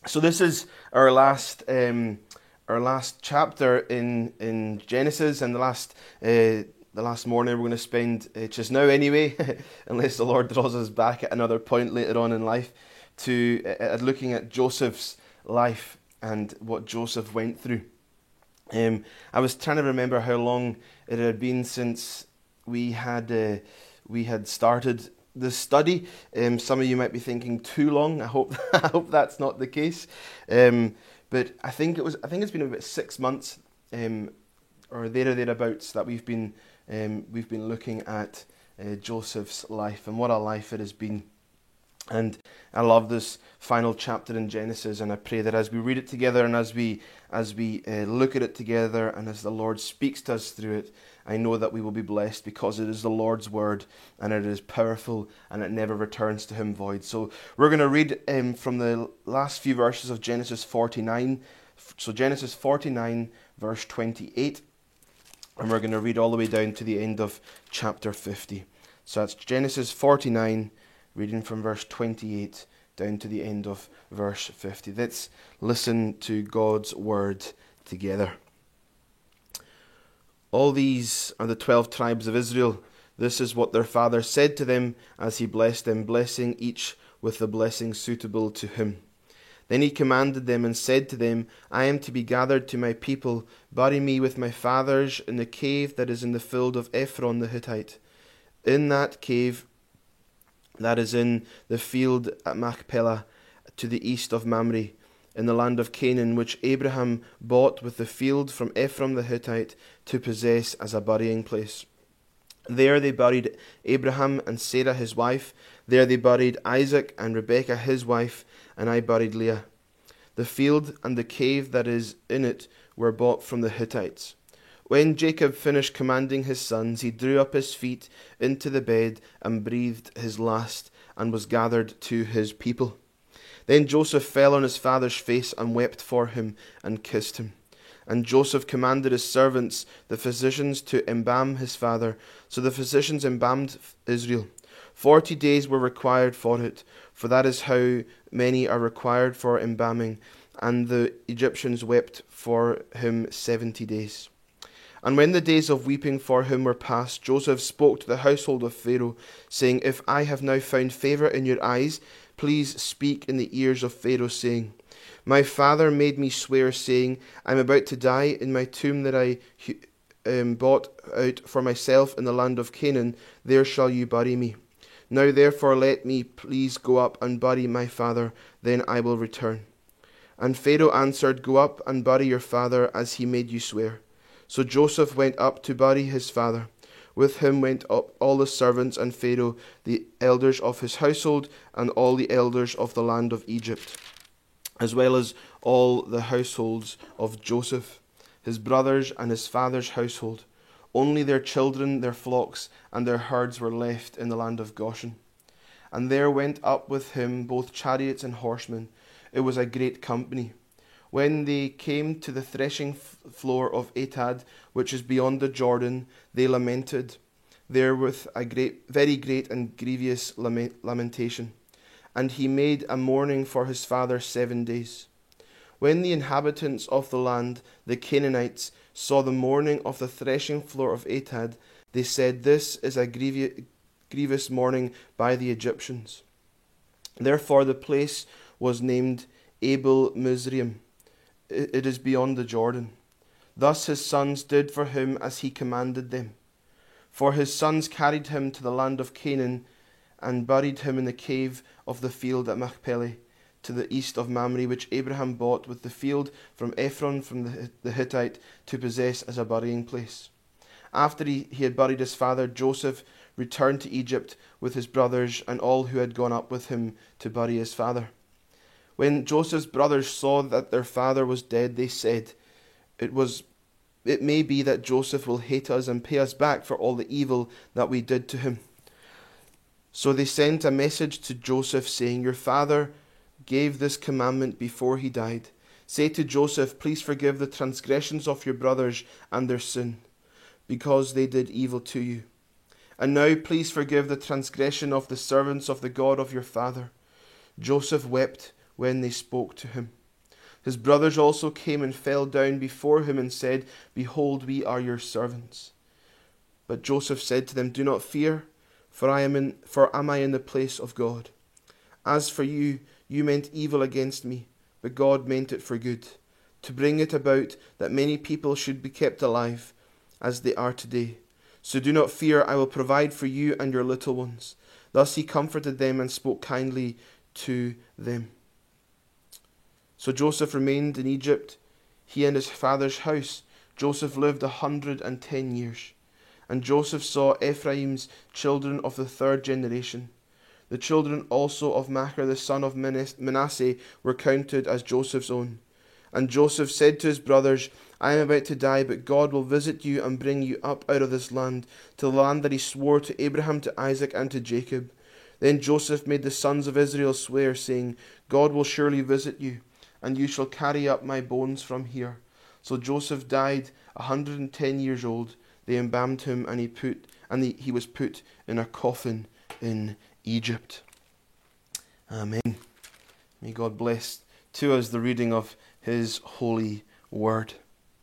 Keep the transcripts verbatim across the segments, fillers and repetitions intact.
So this is our last um, our last chapter in in Genesis, and the last uh, the last morning we're going to spend uh, just now anyway, unless the Lord draws us back at another point later on in life, to uh, looking at Joseph's life and what Joseph went through. Um, I was trying to remember how long it had been since we had uh, we had started this study. Um, some of you might be thinking too long. I hope I hope that's not the case. Um, but I think it was. I think it's been about six months, um, or there or thereabouts, that we've been um, we've been looking at uh, Joseph's life and what a life it has been. And I love this final chapter in Genesis, and I pray that as we read it together and as we as we uh, look at it together and as the Lord speaks to us through it, I know that we will be blessed, because it is the Lord's word and it is powerful and it never returns to him void. So we're going to read um, from the last few verses of Genesis forty-nine. So Genesis forty-nine verse twenty-eight, and we're going to read all the way down to the end of chapter fifty. So that's Genesis forty-nine, reading from verse twenty-eight down to the end of verse fifty. Let's listen to God's word together. All these are the twelve tribes of Israel. This is what their father said to them as he blessed them, blessing each with the blessing suitable to him. Then he commanded them and said to them, I am to be gathered to my people. Bury me with my fathers in the cave that is in the field of Ephron the Hittite. In that cave that is in the field at Machpelah, to the east of Mamre, in the land of Canaan, which Abraham bought with the field from Ephron the Hittite to possess as a burying place. There they buried Abraham and Sarah his wife. There they buried Isaac and Rebekah his wife, and I buried Leah. The field and the cave that is in it were bought from the Hittites. When Jacob finished commanding his sons, he drew up his feet into the bed and breathed his last, and was gathered to his people. Then Joseph fell on his father's face and wept for him and kissed him. And Joseph commanded his servants, the physicians, to embalm his father. So the physicians embalmed Israel. Forty days were required for it, for that is how many are required for embalming. And the Egyptians wept for him seventy days. And when the days of weeping for him were past, Joseph spoke to the household of Pharaoh, saying, If I have now found favour in your eyes, please speak in the ears of Pharaoh, saying, My father made me swear, saying, I am about to die in my tomb that I um, bought out for myself in the land of Canaan. There shall you bury me. Now therefore let me please go up and bury my father, then I will return. And Pharaoh answered, Go up and bury your father, as he made you swear. So Joseph went up to bury his father. With him went up all the servants and Pharaoh, the elders of his household, and all the elders of the land of Egypt, as well as all the households of Joseph, his brothers and his father's household. Only their children, their flocks, and their herds were left in the land of Goshen. And there went up with him both chariots and horsemen. It was a great company. When they came to the threshing floor of Atad, which is beyond the Jordan, they lamented there with a great, very great and grievous lamentation. And he made a mourning for his father seven days. When the inhabitants of the land, the Canaanites, saw the mourning of the threshing floor of Atad, they said, This is a grievous mourning by the Egyptians. Therefore the place was named Abel Mizraim. It is beyond the Jordan. Thus his sons did for him as he commanded them. For his sons carried him to the land of Canaan and buried him in the cave of the field at Machpelah, to the east of Mamre, which Abraham bought with the field from Ephron from the, the Hittite to possess as a burying place. After he, he had buried his father, Joseph returned to Egypt with his brothers and all who had gone up with him to bury his father. When Joseph's brothers saw that their father was dead, they said, It was, it may be that Joseph will hate us and pay us back for all the evil that we did to him. So they sent a message to Joseph, saying, Your father gave this commandment before he died. Say to Joseph, Please forgive the transgressions of your brothers and their sin, because they did evil to you. And now please forgive the transgression of the servants of the God of your father. Joseph wept when they spoke to him. His brothers also came and fell down before him and said, Behold, we are your servants. But Joseph said to them, Do not fear, for I am in, for am I in the place of God? As for you, you meant evil against me, but God meant it for good, to bring it about that many people should be kept alive, as they are today. So do not fear, I will provide for you and your little ones. Thus he comforted them and spoke kindly to them. So Joseph remained in Egypt, he and his father's house. Joseph lived a hundred and ten years. And Joseph saw Ephraim's children of the third generation. The children also of Machir the son of Manasseh were counted as Joseph's own. And Joseph said to his brothers, I am about to die, but God will visit you and bring you up out of this land, to the land that he swore to Abraham, to Isaac, and to Jacob. Then Joseph made the sons of Israel swear, saying, God will surely visit you, and you shall carry up my bones from here. So Joseph died a hundred and ten years old. They embalmed him, and he put and he, he was put in a coffin in Egypt. Amen. May God bless to us the reading of his holy word.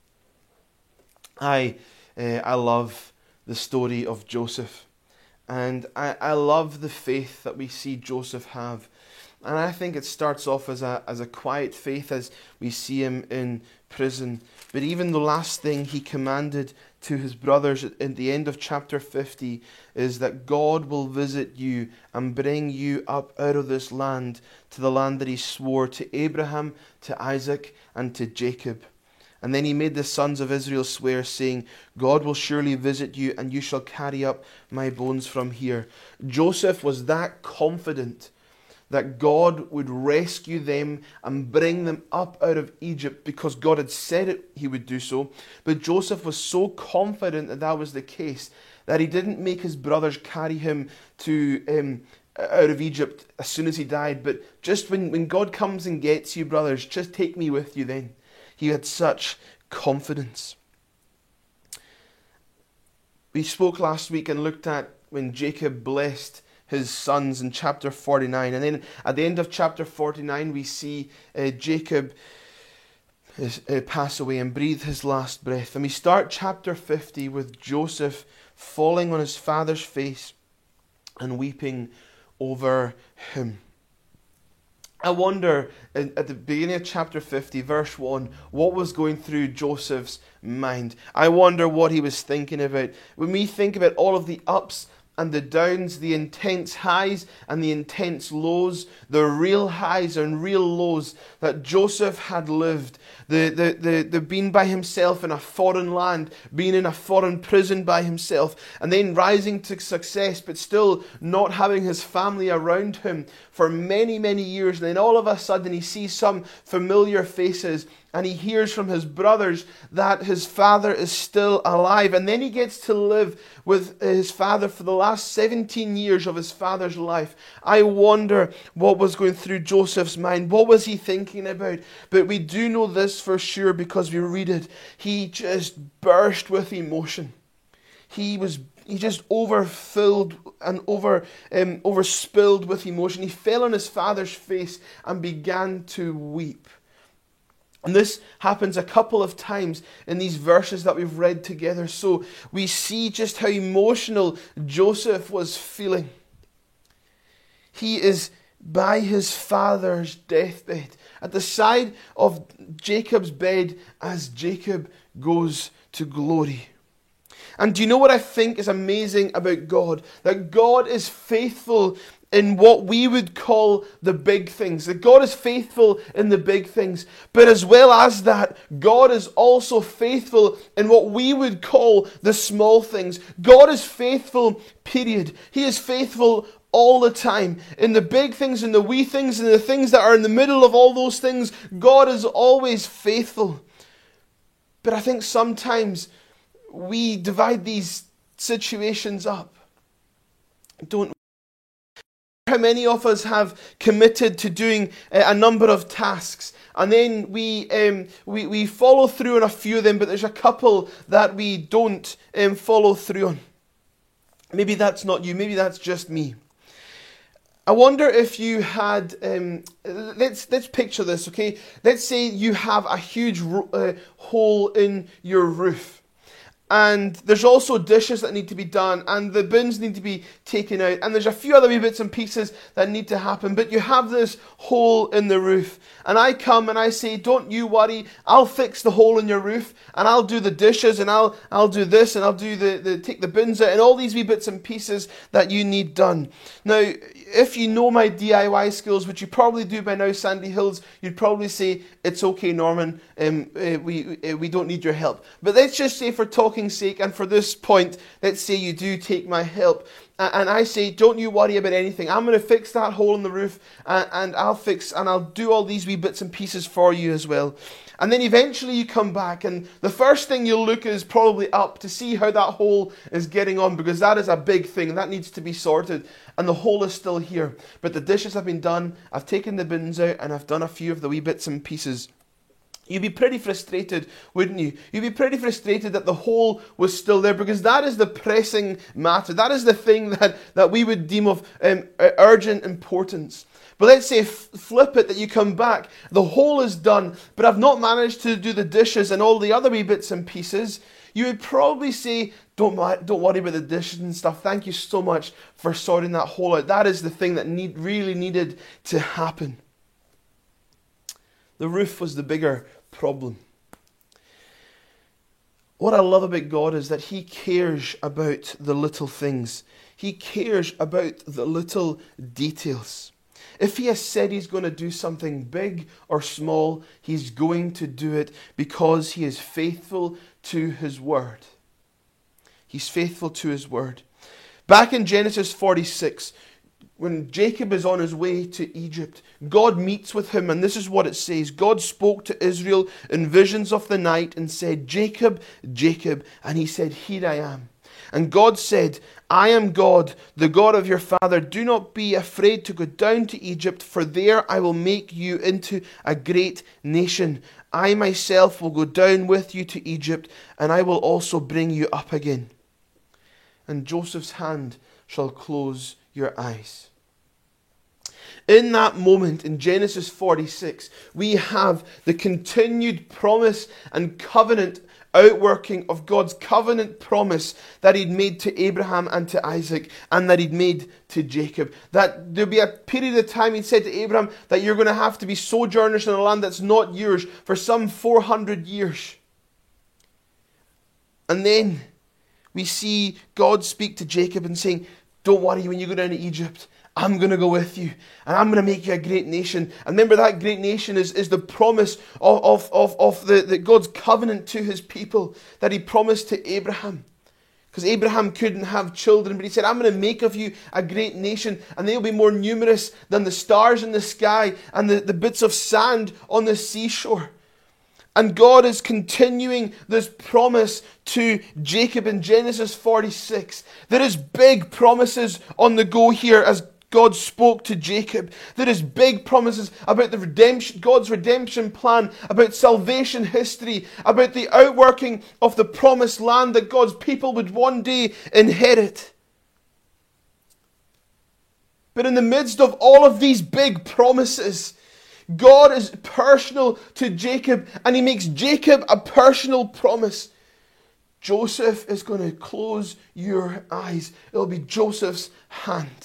I uh, I love the story of Joseph, and I, I love the faith that we see Joseph have. And I think it starts off as a as a quiet faith as we see him in prison. But even the last thing he commanded to his brothers at the end of chapter fifty is that God will visit you and bring you up out of this land to the land that he swore to Abraham, to Isaac, and to Jacob. And then he made the sons of Israel swear, saying, God will surely visit you, and you shall carry up my bones from here. Joseph was that confident that God would rescue them and bring them up out of Egypt because God had said it, he would do so. But Joseph was so confident that that was the case that he didn't make his brothers carry him to um, out of Egypt as soon as he died. But just when, when God comes and gets you, brothers, just take me with you then. He had such confidence. We spoke last week and looked at when Jacob blessed his sons in chapter forty-nine. And then at the end of chapter forty-nine, we see uh, Jacob is, uh, pass away and breathe his last breath. And we start chapter fifty with Joseph falling on his father's face and weeping over him. I wonder, at the beginning of chapter fifty, verse one, what was going through Joseph's mind. I wonder what he was thinking about. When we think about all of the ups and the downs, the intense highs and the intense lows, the real highs and real lows that Joseph had lived, the, the, the, the being by himself in a foreign land, being in a foreign prison by himself, and then rising to success, but still not having his family around him for many, many years. And then all of a sudden he sees some familiar faces, and he hears from his brothers that his father is still alive. And then he gets to live with his father for the last seventeen years of his father's life. I wonder what was going through Joseph's mind. What was he thinking about? But we do know this for sure because we read it. He just burst with emotion. He was He just overfilled and over um, overspilled with emotion. He fell on his father's face and began to weep. And this happens a couple of times in these verses that we've read together. So we see just how emotional Joseph was feeling. He is by his father's deathbed, at the side of Jacob's bed as Jacob goes to glory. And do you know what I think is amazing about God? That God is faithful in what we would call the big things. That God is faithful in the big things. But as well as that, God is also faithful in what we would call the small things. God is faithful, period. He is faithful all the time. In the big things, in the wee things, in the things that are in the middle of all those things, God is always faithful. But I think sometimes we divide these situations up, don't we? How many of us have committed to doing a number of tasks, and then we um, we we follow through on a few of them, but there's a couple that we don't um, follow through on. Maybe that's not you. Maybe that's just me. I wonder if you had, um, let's let's picture this, okay? Let's say you have a huge uh, hole in your roof. And there's also dishes that need to be done, and the bins need to be taken out, and there's a few other wee bits and pieces that need to happen, but you have this hole in the roof. And I come and I say, don't you worry, I'll fix the hole in your roof, and I'll do the dishes, and I'll I'll do this, and I'll do the, the take the bins out, and all these wee bits and pieces that you need done. Now, if you know my D I Y skills, which you probably do by now, Sandy Hills, you'd probably say, it's okay, Norman, um, uh, we, uh, we don't need your help. But let's just say, for talking sake and for this point, let's say you do take my help. And I say, don't you worry about anything. I'm going to fix that hole in the roof, and, and I'll fix, and I'll do all these wee bits and pieces for you as well. And then eventually you come back, and the first thing you'll look is probably up to see how that hole is getting on, because that is a big thing. That needs to be sorted, and the hole is still here. But the dishes have been done, I've taken the bins out, and I've done a few of the wee bits and pieces. You'd be pretty frustrated, wouldn't you? You'd be pretty frustrated that the hole was still there, because that is the pressing matter. That is the thing that, that we would deem of um, urgent importance. But let's say, f- flip it, that you come back, the hole is done, but I've not managed to do the dishes and all the other wee bits and pieces. You would probably say, don't, don't worry about the dishes and stuff. Thank you so much for sorting that hole out. That is the thing that need, really needed to happen. The roof was the bigger problem. What I love about God is that He cares about the little things. He cares about the little details. If He has said He's going to do something big or small, He's going to do it, because He is faithful to His word. He's faithful to His word. Back in Genesis forty-six, when Jacob is on his way to Egypt, God meets with him, and this is what it says. God spoke to Israel in visions of the night and said, Jacob, Jacob. And he said, here I am. And God said, I am God, the God of your father. Do not be afraid to go down to Egypt, for there I will make you into a great nation. I myself will go down with you to Egypt, and I will also bring you up again. And Joseph's hand shall close your eyes. In that moment, in Genesis forty-six, we have the continued promise and covenant outworking of God's covenant promise that He'd made to Abraham and to Isaac, and that He'd made to Jacob. That there'll be a period of time, He'd said to Abraham, that you're going to have to be sojourners in a land that's not yours for some four hundred years. And then we see God speak to Jacob and saying, don't worry, when you go down to Egypt, I'm going to go with you, and I'm going to make you a great nation. And remember, that great nation is, is the promise of, of, of, of the, the God's covenant to His people that He promised to Abraham. Because Abraham couldn't have children, but He said, I'm going to make of you a great nation, and they'll be more numerous than the stars in the sky and the, the bits of sand on the seashore. And God is continuing this promise to Jacob in Genesis forty-six. There is big promises on the go here as God spoke to Jacob. There is big promises about the redemption, God's redemption plan, about salvation history, about the outworking of the promised land that God's people would one day inherit. But in the midst of all of these big promises, God is personal to Jacob, and He makes Jacob a personal promise. Joseph is going to close your eyes. It'll be Joseph's hand.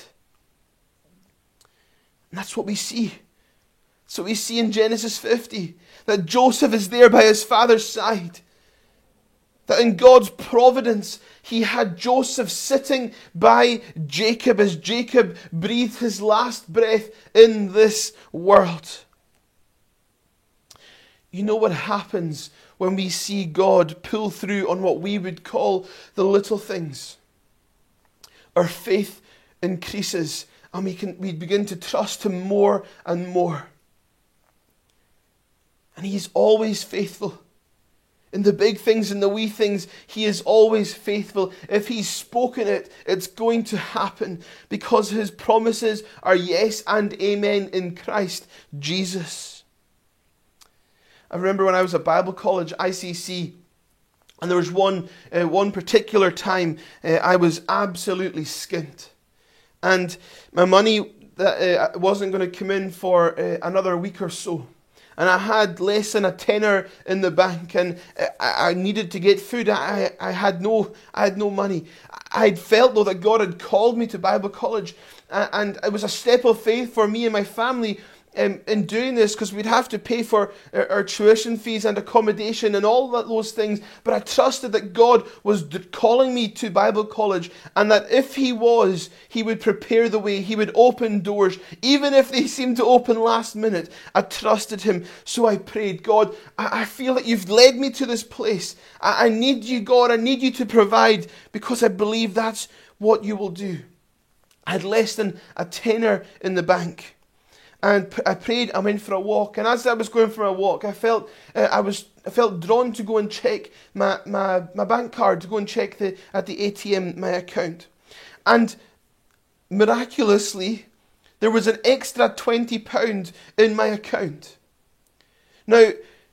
And that's what we see. So we see in Genesis fifty that Joseph is there by his father's side. That in God's providence, He had Joseph sitting by Jacob as Jacob breathed his last breath in this world. You know what happens when we see God pull through on what we would call the little things? Our faith increases, and we can we begin to trust Him more and more. And He's always faithful. In the big things and the wee things, He is always faithful. If He's spoken it, it's going to happen, because His promises are yes and amen in Christ Jesus. I remember when I was at Bible college, I C C, and there was one uh, one particular time uh, I was absolutely skint. And my money that uh, I wasn't going to come in for uh, another week or so. And I had less than a tenner in the bank, and I, I needed to get food. I, I had no, I had no money. I had felt though that God had called me to Bible college, and it was a step of faith for me and my family um, in doing this, because we'd have to pay for our, our tuition fees and accommodation and all that, those things. But I trusted that God was calling me to Bible college, and that if He was, He would prepare the way. He would open doors, even if they seemed to open last minute. I trusted Him. So I prayed, God, I, I feel that You've led me to this place. I, I need You, God. I need You to provide, because I believe that's what You will do. I had less than a tenner in the bank. And I prayed, I went for a walk, and as I was going for a walk, I felt uh, I was I felt drawn to go and check my, my, my bank card, to go and check the at the A T M my account. And miraculously, there was an extra twenty pounds in my account. Now,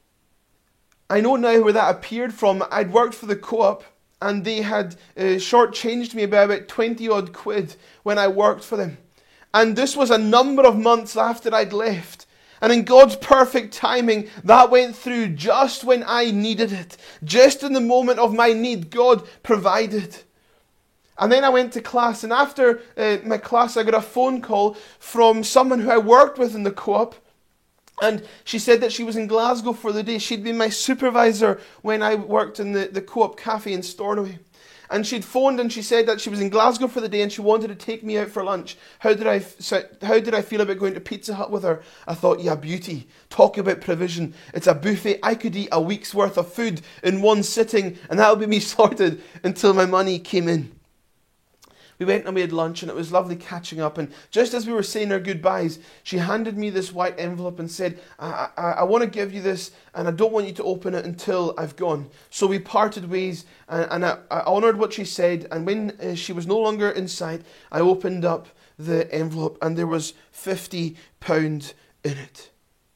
I know now where that appeared from. I'd worked for the Co-op, and they had uh, shortchanged me by about twenty odd quid when I worked for them. And this was a number of months after I'd left. And in God's perfect timing, that went through just when I needed it. Just in the moment of my need, God provided. And then I went to class, and after uh, my class, I got a phone call from someone who I worked with in the Co-op. And she said that she was in Glasgow for the day. She'd been my supervisor when I worked in the, the Co-op cafe in Stornoway. And she'd phoned and she said that she was in Glasgow for the day and she wanted to take me out for lunch. How did I how did I feel about going to Pizza Hut with her? I thought, yeah, beauty. Talk about provision. It's a buffet. I could eat a week's worth of food in one sitting, and that would be me sorted until my money came in. We went and we had lunch, and it was lovely catching up. And just as we were saying our goodbyes, she handed me this white envelope and said, I, I, I want to give you this, and I don't want you to open it until I've gone. So we parted ways, and, and I, I honoured what she said. And when uh, she was no longer in sight, I opened up the envelope, and there was fifty pounds in it.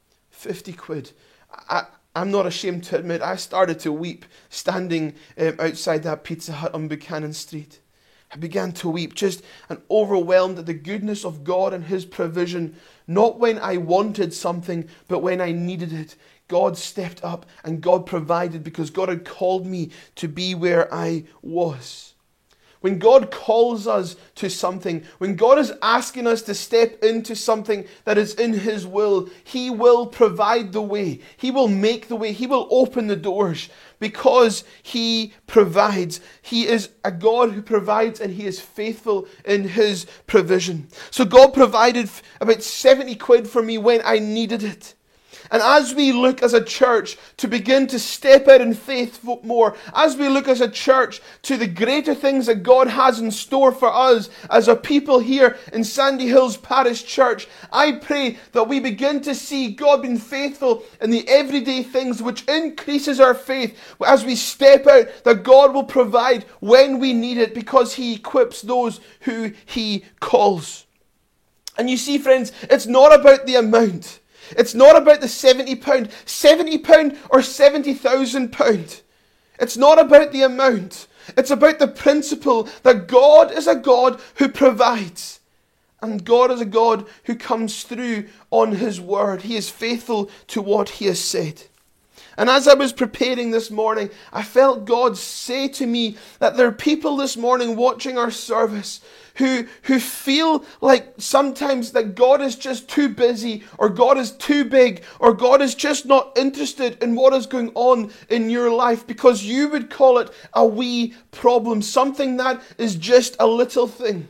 fifty quid. I, I'm not ashamed to admit, I started to weep standing um, outside that Pizza Hut on Buchanan Street. I began to weep, just and overwhelmed at the goodness of God and His provision. Not when I wanted something, but when I needed it. God stepped up and God provided, because God had called me to be where I was. When God calls us to something, when God is asking us to step into something that is in His will, He will provide the way. He will make the way. He will open the doors, because He provides. He is a God who provides, and He is faithful in His provision. So God provided about seventy quid for me when I needed it. And as we look as a church to begin to step out in faith more, as we look as a church to the greater things that God has in store for us as a people here in Sandy Hills Parish Church, I pray that we begin to see God being faithful in the everyday things, which increases our faith as we step out, that God will provide when we need it, because He equips those who He calls. And you see, friends, it's not about the amount. It's not about the seventy pounds, seventy pounds or seventy thousand pounds. It's not about the amount. It's about the principle that God is a God who provides. And God is a God who comes through on His word. He is faithful to what He has said. And as I was preparing this morning, I felt God say to me that there are people this morning watching our service who, who feel like sometimes that God is just too busy, or God is too big, or God is just not interested in what is going on in your life, because you would call it a wee problem, something that is just a little thing.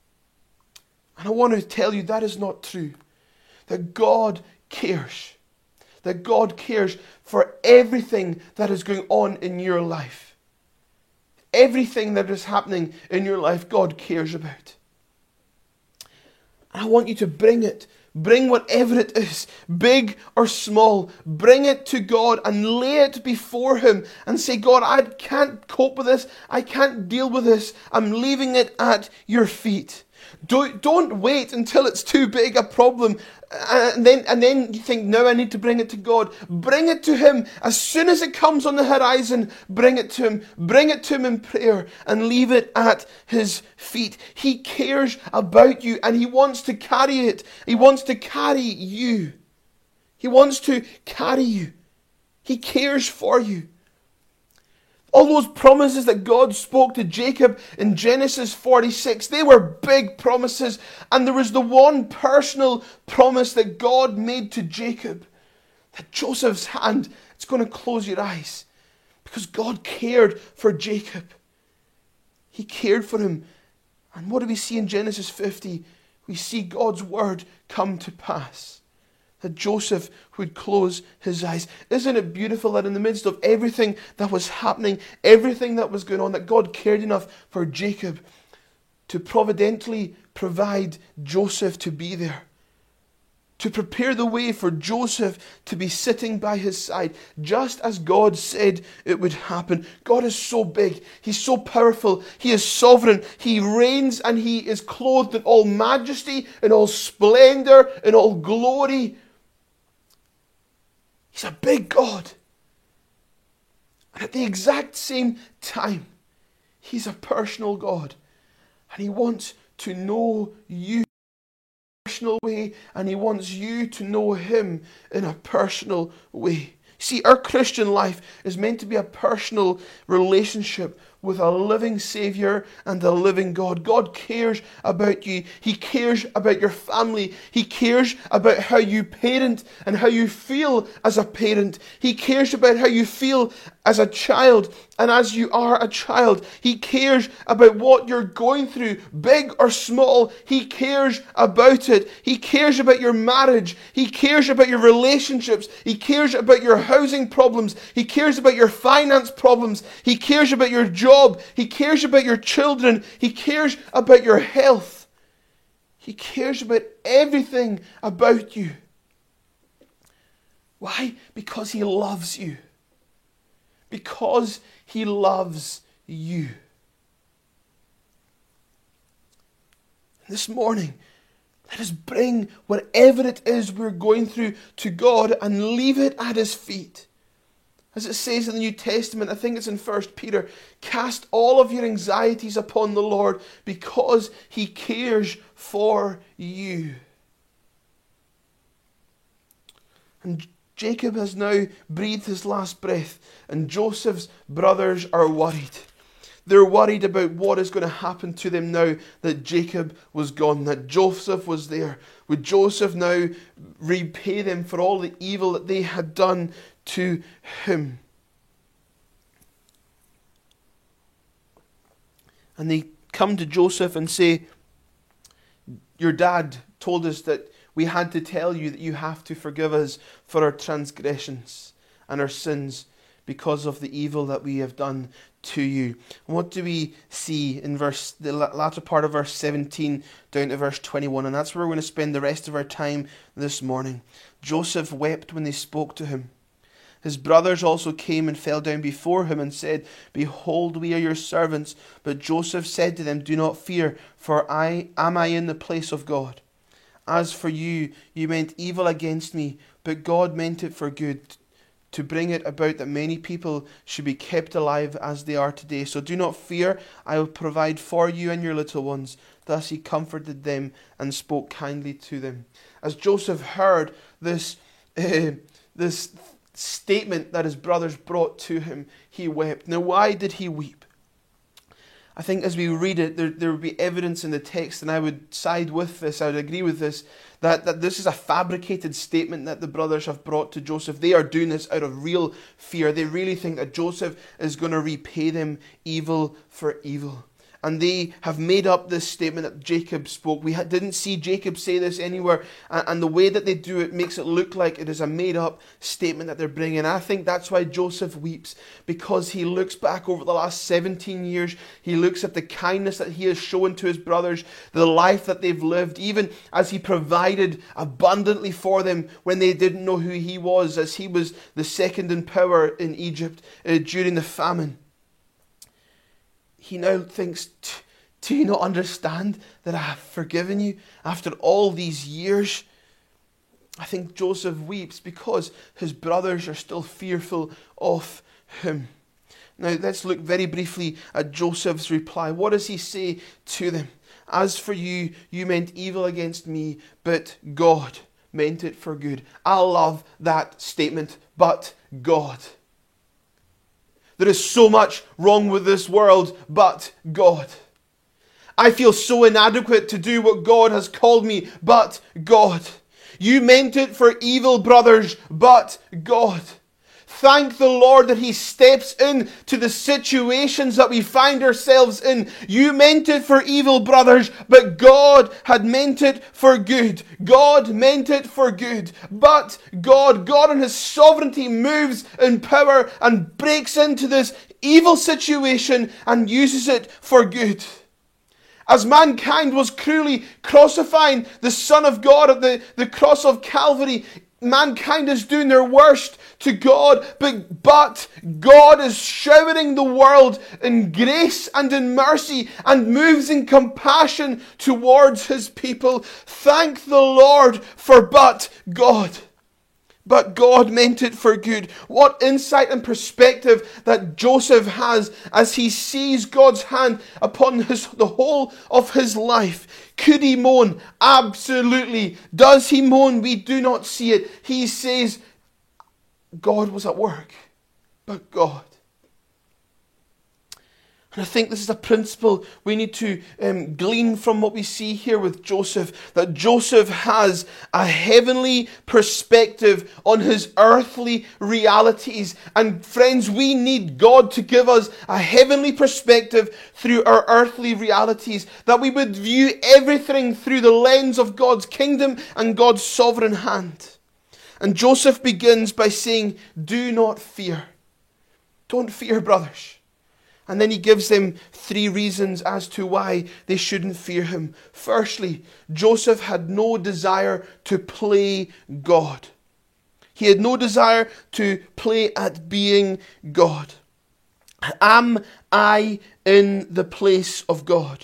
And I want to tell you that is not true. That God cares. That God cares for everything that is going on in your life. Everything that is happening in your life, God cares about. I want you to bring it. Bring whatever it is, big or small. Bring it to God and lay it before Him and say, God, I can't cope with this. I can't deal with this. I'm leaving it at your feet. Don't, don't wait until it's too big a problem and then, and then you think, now I need to bring it to God. Bring it to Him. As soon as it comes on the horizon, bring it to Him. Bring it to Him in prayer and leave it at His feet. He cares about you and He wants to carry it. He wants to carry you. He wants to carry you. He cares for you. All those promises that God spoke to Jacob in Genesis forty-six, they were big promises. And there was the one personal promise that God made to Jacob. That Joseph's hand, it's going to close your eyes. Because God cared for Jacob. He cared for him. And what do we see in Genesis fifty? We see God's word come to pass. That Joseph would close his eyes. Isn't it beautiful that in the midst of everything that was happening, everything that was going on, that God cared enough for Jacob to providentially provide Joseph to be there. To prepare the way for Joseph to be sitting by his side, just as God said it would happen. God is so big. He's so powerful. He is sovereign. He reigns and He is clothed in all majesty, in all splendor, in all glory. He's a big God. And at the exact same time, He's a personal God. And He wants to know you in a personal way. And He wants you to know Him in a personal way. See, our Christian life is meant to be a personal relationship with a living Saviour and a living God. God cares about you. He cares about your family. He cares about how you parent and how you feel as a parent. He cares about how you feel as a child and as you are a child. He cares about what you're going through, big or small. He cares about it. He cares about your marriage. He cares about your relationships. He cares about your housing problems. He cares about your finance problems. He cares about your job. He cares about your children. He cares about your health. He cares about everything about you. Why? Because He loves you. Because He loves you. This morning, let us bring whatever it is we're going through to God and leave it at His feet. As it says in the New Testament, I think it's in First Peter, cast all of your anxieties upon the Lord because He cares for you. And Jacob has now breathed his last breath, and Joseph's brothers are worried. They're worried about what is going to happen to them now that Jacob was gone, that Joseph was there. Would Joseph now repay them for all the evil that they had done to him? And they come to Joseph and say, your dad told us that we had to tell you that you have to forgive us for our transgressions and our sins because of the evil that we have done to you. And what do we see in verse the latter part of verse seventeen down to verse twenty-one? And that's where we're going to spend the rest of our time this morning. Joseph wept when they spoke to him. His brothers also came and fell down before him and said, behold, we are your servants. But Joseph said to them, do not fear, for I am I in the place of God. As for you, you meant evil against me, but God meant it for good, to bring it about that many people should be kept alive as they are today. So do not fear, I will provide for you and your little ones. Thus he comforted them and spoke kindly to them. As Joseph heard this, uh, this statement that his brothers brought to him, he wept. Now, why did he weep? I think as we read it, there, there would be evidence in the text, and I would side with this, I would agree with this, that, that this is a fabricated statement that the brothers have brought to Joseph. They are doing this out of real fear. They really think that Joseph is going to repay them evil for evil. And they have made up this statement that Jacob spoke. We didn't see Jacob say this anywhere. And the way that they do it makes it look like it is a made up statement that they're bringing. I think that's why Joseph weeps. Because he looks back over the last seventeen years. He looks at the kindness that he has shown to his brothers. The life that they've lived. Even as he provided abundantly for them when they didn't know who he was. As he was the second in power in Egypt uh, during the famine. He now thinks, Do you not understand that I have forgiven you after all these years? I think Joseph weeps because his brothers are still fearful of him. Now let's look very briefly at Joseph's reply. What does he say to them? As for you, you meant evil against me, but God meant it for good. I love that statement, but God. There is so much wrong with this world, but God. I feel so inadequate to do what God has called me, but God. You meant it for evil, brothers, but God. Thank the Lord that He steps in to the situations that we find ourselves in. You meant it for evil, brothers, but God had meant it for good. God meant it for good. But God, God in His sovereignty moves in power and breaks into this evil situation and uses it for good. As mankind was cruelly crucifying the Son of God at the, the cross of Calvary, mankind is doing their worst to God, but, but God is showering the world in grace and in mercy and moves in compassion towards His people. Thank the Lord for but God. But God meant it for good. What insight and perspective that Joseph has as he sees God's hand upon his, the whole of his life. Could he moan? Absolutely. Does he moan? We do not see it. He says, God was at work, but God. And I think this is a principle we need to um, glean from what we see here with Joseph. That Joseph has a heavenly perspective on his earthly realities. And friends, we need God to give us a heavenly perspective through our earthly realities. That we would view everything through the lens of God's kingdom and God's sovereign hand. And Joseph begins by saying, do not fear. Don't fear, brothers. And then he gives them three reasons as to why they shouldn't fear him. Firstly, Joseph had no desire to play God. He had no desire to play at being God. Am I in the place of God?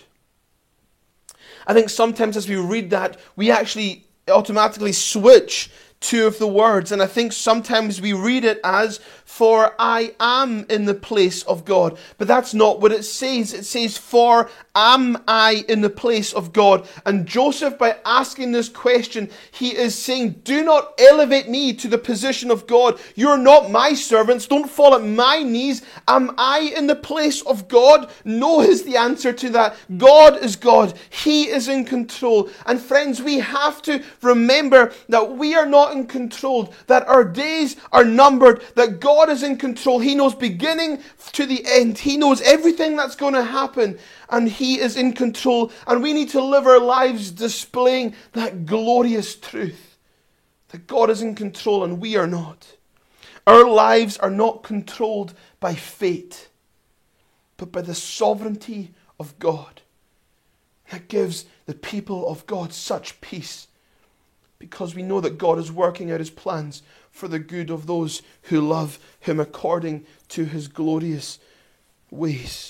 I think sometimes as we read that, we actually automatically switch two of the words. And I think sometimes we read it as, for I am in the place of God. But that's not what it says. It says, for am I in the place of God? And Joseph, by asking this question, he is saying, do not elevate me to the position of God. You're not my servants. Don't fall at my knees. Am I in the place of God? No is the answer to that. God is God. He is in control. And friends, we have to remember that we are not in control, that our days are numbered, that God is in control. He knows beginning to the end. He knows everything that's going to happen, and He is in control. And we need to live our lives displaying that glorious truth, that God is in control and we are not. Our lives are not controlled by fate, but by the sovereignty of God. That gives the people of God such peace, because we know that God is working out His plans for the good of those who love Him according to His glorious ways.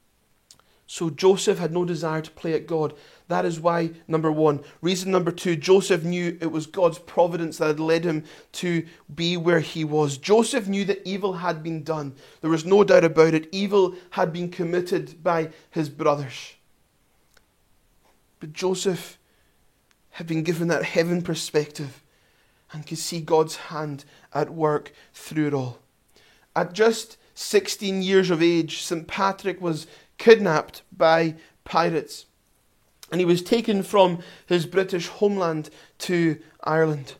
So Joseph had no desire to play at God. That is why, number one. Reason number two, Joseph knew it was God's providence that had led him to be where he was. Joseph knew that evil had been done. There was no doubt about it. Evil had been committed by his brothers. But Joseph had been given that heaven perspective and could see God's hand at work through it all. At just sixteen years of age, Saint Patrick was kidnapped by pirates, and he was taken from his British homeland to Ireland.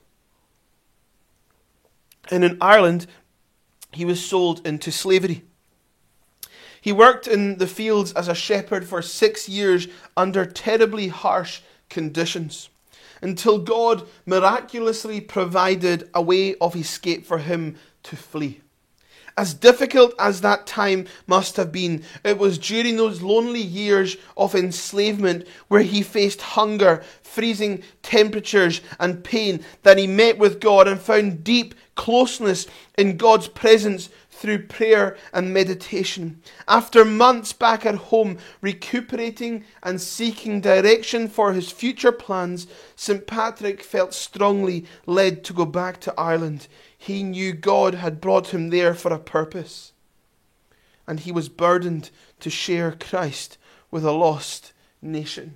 And in Ireland, he was sold into slavery. He worked in the fields as a shepherd for six years under terribly harsh conditions, until God miraculously provided a way of escape for him to flee. As difficult as that time must have been, it was during those lonely years of enslavement where he faced hunger, freezing temperatures and pain, that he met with God and found deep closeness in God's presence through prayer and meditation. After months back at home, recuperating and seeking direction for his future plans, Saint Patrick felt strongly led to go back to Ireland. He knew God had brought him there for a purpose, and he was burdened to share Christ with a lost nation.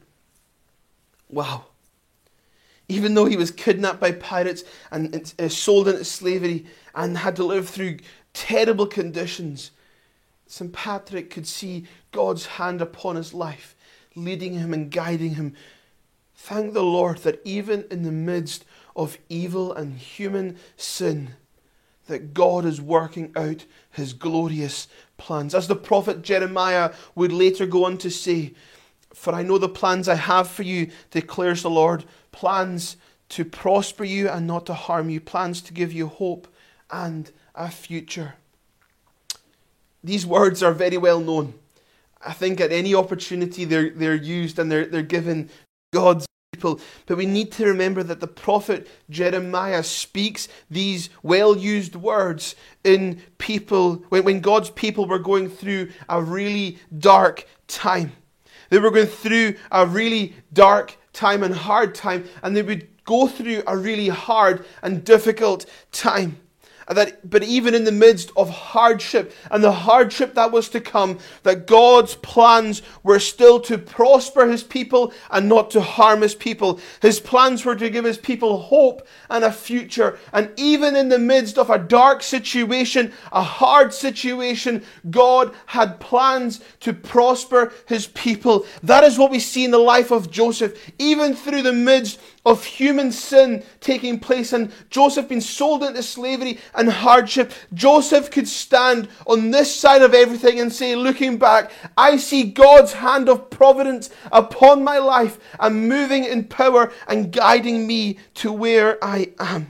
Wow. Even though he was kidnapped by pirates and uh, sold into slavery and had to live through terrible conditions, Saint Patrick could see God's hand upon his life, leading him and guiding him. Thank the Lord that even in the midst of evil and human sin, that God is working out his glorious plans. As the prophet Jeremiah would later go on to say, "For I know the plans I have for you, declares the Lord, plans to prosper you and not to harm you, plans to give you hope and a future." These words are very well known. I think at any opportunity they're, they're used and they're, they're given God's people. But we need to remember that the prophet Jeremiah speaks these well-used words in people, when, when God's people were going through a really dark time. They were going through a really dark time and hard time, and they would go through a really hard and difficult time. That, but even in the midst of hardship and the hardship that was to come, that God's plans were still to prosper his people and not to harm his people. His plans were to give his people hope and a future. And even in the midst of a dark situation, a hard situation, God had plans to prosper his people. That is what we see in the life of Joseph. Even through the midst of human sin taking place and Joseph being sold into slavery and hardship, Joseph could stand on this side of everything and say, looking back, I see God's hand of providence upon my life and moving in power and guiding me to where I am.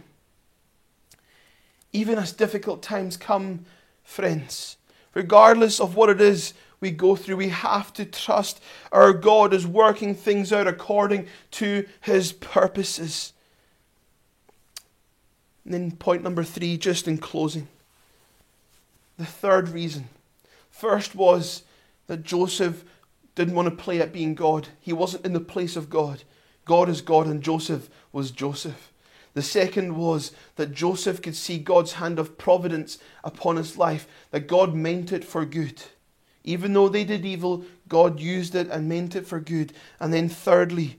Even as difficult times come, friends, regardless of what it is we go through, we have to trust our God is working things out according to his purposes. And then point number three, just in closing. The third reason. First was that Joseph didn't want to play at being God. He wasn't in the place of God. God is God and Joseph was Joseph. The second was that Joseph could see God's hand of providence upon his life, that God meant it for good. Even though they did evil, God used it and meant it for good. And then thirdly,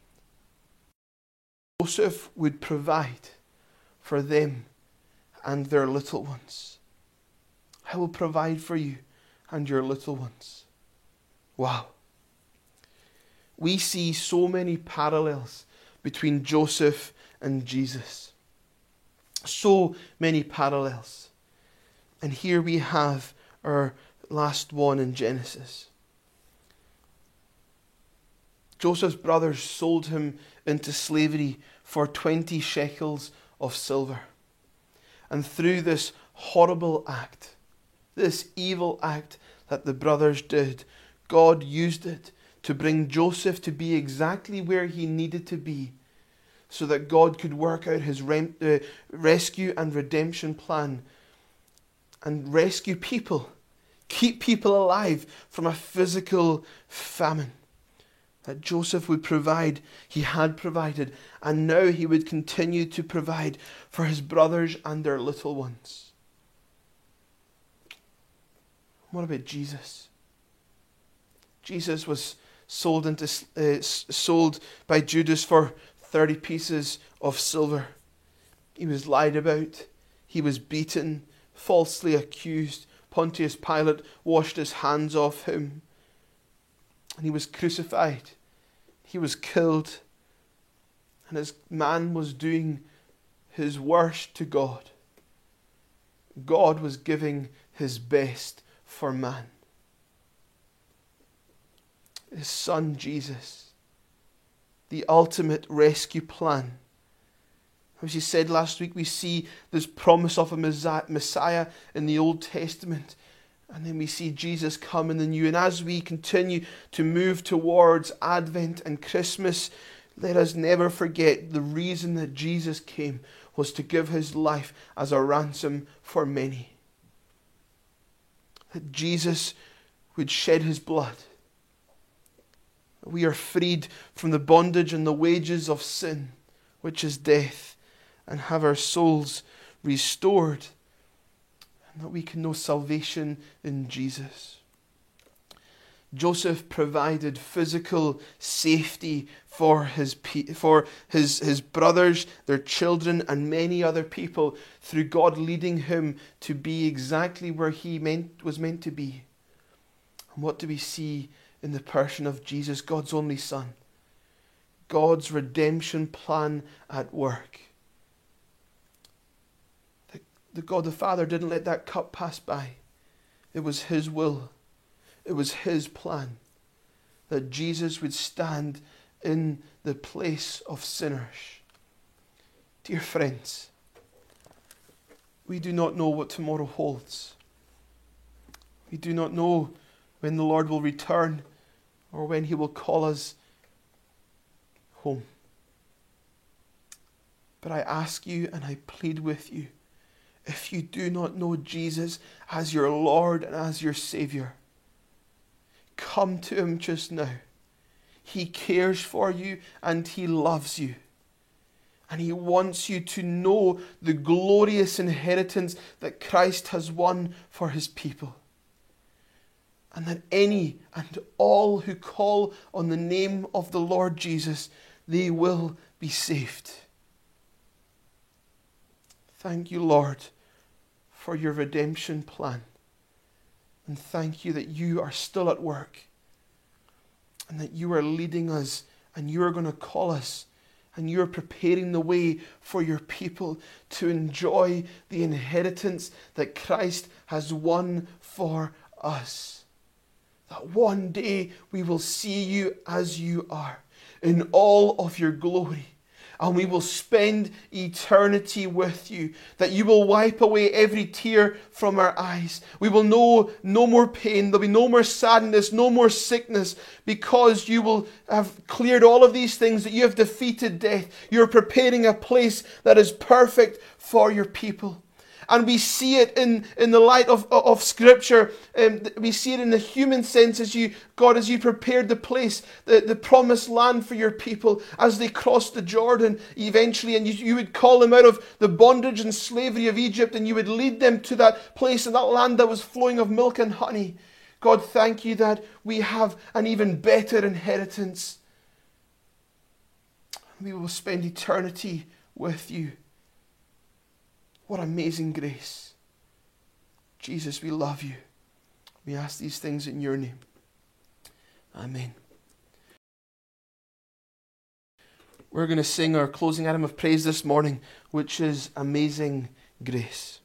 Joseph would provide for them and their little ones. I will provide for you and your little ones. Wow. We see so many parallels between Joseph and Jesus. So many parallels. And here we have our last one in Genesis. Joseph's brothers sold him into slavery for twenty shekels of silver. And through this horrible act, this evil act that the brothers did, God used it to bring Joseph to be exactly where he needed to be, so that God could work out his rem- uh, rescue and redemption plan and rescue people, keep people alive from a physical famine. That Joseph would provide, he had provided, and now he would continue to provide for his brothers and their little ones. What about Jesus? Jesus was sold into uh, sold by Judas for thirty pieces of silver. He was lied about. He was beaten, falsely accused. Pontius Pilate washed his hands off him. And he was crucified. He was killed. And as man was doing his worst to God, God was giving his best for man. His son Jesus, the ultimate rescue plan. As you said last week, we see this promise of a Messiah in the Old Testament. And then we see Jesus come in the New. And as we continue to move towards Advent and Christmas, let us never forget the reason that Jesus came was to give his life as a ransom for many. that Jesus would shed his blood. We are freed from the bondage and the wages of sin, which is death, and have our souls restored, and that we can know salvation in Jesus. Joseph provided physical safety for his for his, his brothers, their children, and many other people through God leading him to be exactly where he meant was meant to be. And what do we see in the person of Jesus, God's only Son? God's redemption plan at work. The, the God the Father didn't let that cup pass by. It was his will. It was his plan that Jesus would stand in the place of sinners. Dear friends, we do not know what tomorrow holds. We do not know when the Lord will return or when he will call us home. But I ask you and I plead with you, if you do not know Jesus as your Lord and as your Saviour, come to him just now. He cares for you and he loves you. And he wants you to know the glorious inheritance that Christ has won for his people. And that any and all who call on the name of the Lord Jesus, they will be saved. Thank you, Lord, for your redemption plan. And thank you that you are still at work. And that you are leading us and you are going to call us. And you are preparing the way for your people to enjoy the inheritance that Christ has won for us. That one day we will see you as you are, in all of your glory. And we will spend eternity with you. That you will wipe away every tear from our eyes. We will know no more pain. There'll be no more sadness, no more sickness. Because you will have cleared all of these things, that you have defeated death. You're preparing a place that is perfect for your people. And we see it in, in the light of, of Scripture. Um, we see it in the human sense as you, God, as you prepared the place, the, the promised land for your people as they crossed the Jordan eventually. And you, you would call them out of the bondage and slavery of Egypt, and you would lead them to that place and that land that was flowing of milk and honey. God, thank you that we have an even better inheritance. We will spend eternity with you. What amazing grace. Jesus, we love you. We ask these things in your name. Amen. We're going to sing our closing hymn of praise this morning, which is Amazing Grace.